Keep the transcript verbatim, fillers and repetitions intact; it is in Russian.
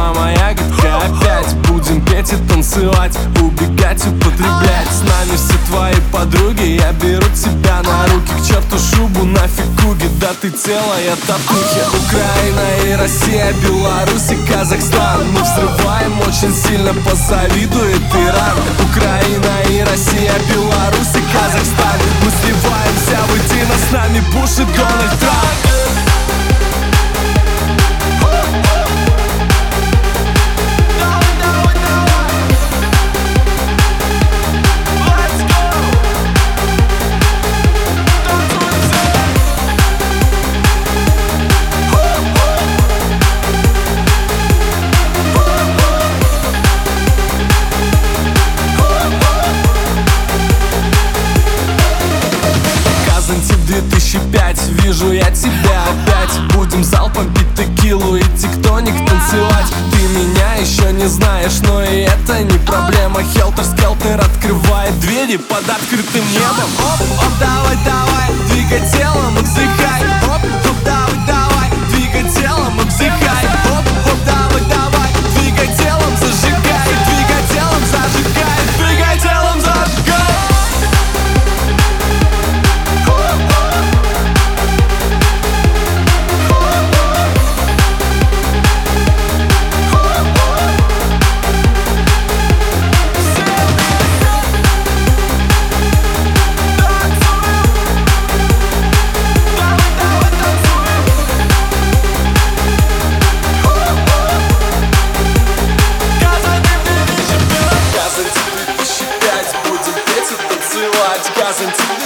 сама моя ягодка. Опять будем петь и танцевать, убегать, употреблять. С нами все твои подруги, я беру тебя на руки. К черту шубу, нафиг куги, да ты целая татухи. Украина и Россия, Беларусь и Казахстан. Мы взрываем очень сильно, позавидует Иран. Украина и Россия, Беларусь и Казахстан. Мы сливаемся воедино, с нами Буш и Дональд Трамп. две тысячи пять, вижу я тебя опять. Будем залпом пить текилу и тектоник танцевать. Ты меня еще не знаешь, но и это не проблема. Хелтер-скелтер открывает двери под открытым небом. Оп, оп, давай, давай, двигай телом и вздыхай. Оп, оп, давай, давай, двигай телом и вздыхай. Оп, оп, давай, давай, двигай телом, зажигай. Двигай телом, зажигай, двигай телом, зажигай. Газантик